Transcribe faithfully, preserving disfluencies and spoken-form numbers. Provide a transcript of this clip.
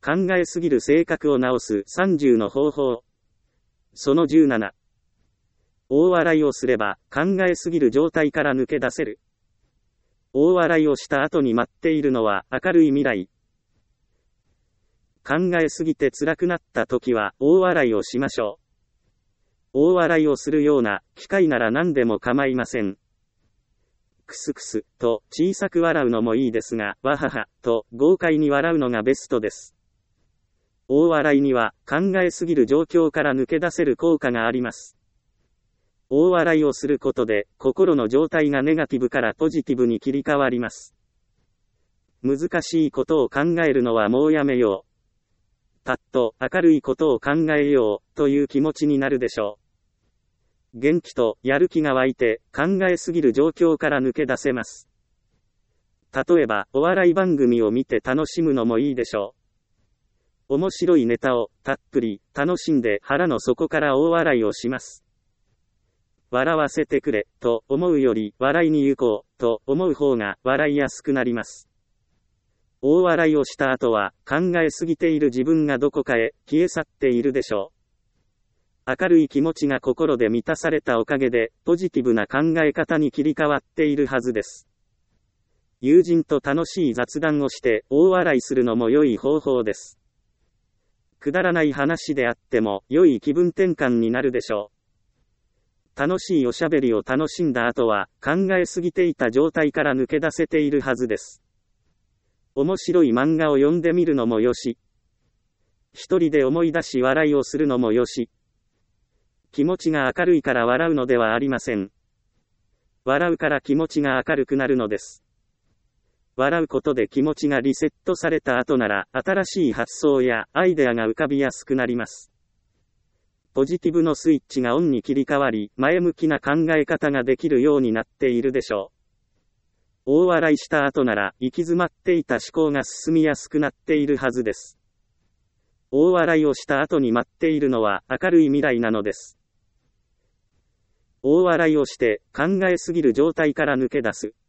考えすぎる性格を直すさんじゅうの方法。そのじゅうなな。大笑いをすれば考えすぎる状態から抜け出せる。大笑いをした後に待っているのは明るい未来。考えすぎて辛くなった時は大笑いをしましょう。大笑いをするような機会なら何でも構いません。クスクスと小さく笑うのもいいですが、わははと豪快に笑うのがベストです。大笑いには考えすぎる状況から抜け出せる効果があります。大笑いをすることで心の状態がネガティブからポジティブに切り替わります。難しいことを考えるのはもうやめよう。パッと明るいことを考えようという気持ちになるでしょう。元気とやる気が湧いて考えすぎる状況から抜け出せます。例えばお笑い番組を見て楽しむのもいいでしょう。面白いネタをたっぷり楽しんで腹の底から大笑いをします。笑わせてくれと思うより笑いに行こうと思う方が笑いやすくなります。大笑いをした後は考えすぎている自分がどこかへ消え去っているでしょう。明るい気持ちが心で満たされたおかげでポジティブな考え方に切り替わっているはずです。友人と楽しい雑談をして大笑いするのも良い方法です。くだらない話であっても良い気分転換になるでしょう。楽しいおしゃべりを楽しんだ後は考えすぎていた状態から抜け出せているはずです。面白い漫画を読んでみるのもよし。一人で思い出し笑いをするのもよし。気持ちが明るいから笑うのではありません。笑うから気持ちが明るくなるのです。笑うことで気持ちがリセットされた後なら新しい発想やアイデアが浮かびやすくなります。ポジティブのスイッチがオンに切り替わり、前向きな考え方ができるようになっているでしょう。大笑いした後なら行き詰まっていた思考が進みやすくなっているはずです。大笑いをした後に待っているのは明るい未来なのです。大笑いをして考えすぎる状態から抜け出す。